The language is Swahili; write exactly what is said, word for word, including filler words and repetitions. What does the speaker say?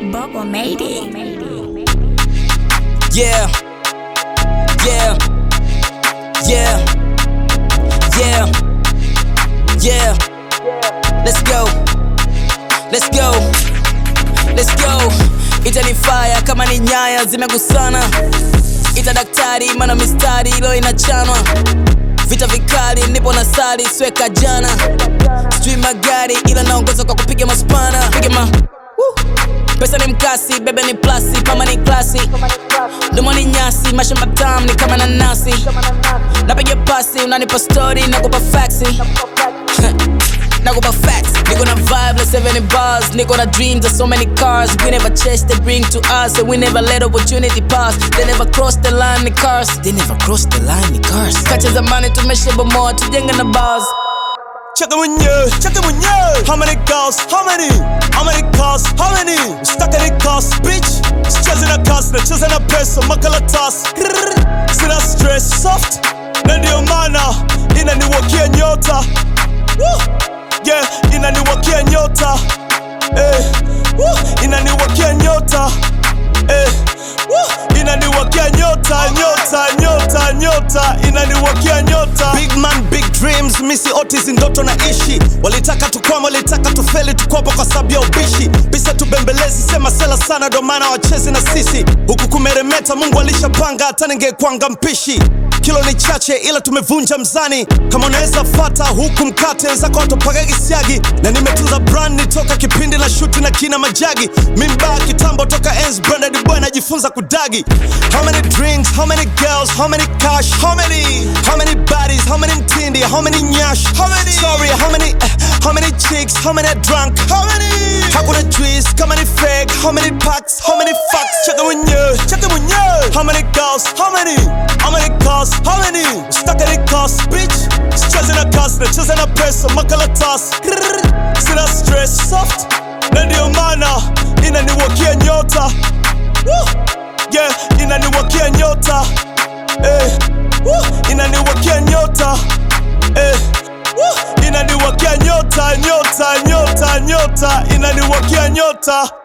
Bubba made it. Yeah, yeah, yeah, yeah, yeah. Let's go, let's go, let's go. Itani fire kama ni nyaya zimegusana. Ita daktari mana mistari ilo inachanwa. Vita vikali nipo na sali sweka jana. Stream magari ila naongoza kwa kupiga maspana. Piga ma woo. Pesa ni mkasi, bebe ni plasi, mama ni klasi. Domo ni nyasi, masha matam ni kama nanasi. Napiga pasi, unanipa story, nakupa faxi. Nakupa facts, niko na vibe like seventy bars. Niko na dreams of so many cars. We never chase, they bring to us. And we never let opportunity pass. They never cross the line, the cars. They never cross the line, the cars. Kacha zamani tumesheba more, tujenga na bars. Check it when you, check it when you. How many girls, how many? How many cars, how many? Stuck in the cars, bitch. Chasing a cars, na chasing a peso, makala toss. Sina stress, soft. Ndio maana inaniwakia nyota. Woo! Yeah, inaniwakia nyota. Eh, woo! Inaniwakia nyota. Eh, woo! Inaniwakia nyota, nyota, nyota, nyota. Inaniwakia nyota. Big man, big dreams, misi otis ndoto na ishi. Walitaka tukwama, walitaka tufeli, tukopa kwa sababu ya ubishi. Bisa tubembelezi, sema sela sana, ndo maana wachezi na sisi. Huku kumeremeta, Mungu alishapanga, hata ningekwanga mpishi. Kilo ni chache ila tumevunja mzani. Kama unaweza fata huku mkate zako watopaga gisiagi. Na nimetunza brand nitoka kipindi na shuti na kina majagi. Mimba kitambo toka ends branded boy najifunza kudagi. How many drinks, how many girls, how many cash, how many How many bodies, how many mtindi, how many nyash, how many Sorry, how many, uh, how many chicks, how many drunk, how many Hakuna juice, how many fake, how many packs, how many fucks. Check it when you, check it when you. How many girls, how many, how many cars, how many? Stuck in the cars, bitch. Chasing a cars, na chasing a peso, makala toss. Sina stress, soft. Ndio maana inaniwakia nyota. Woo! Yeah, inaniwakia nyota. Eh, woo! Inaniwakia nyota. Eh, woo! Inaniwakia nyota, nyota, nyota, nyota. Inaniwakia nyota.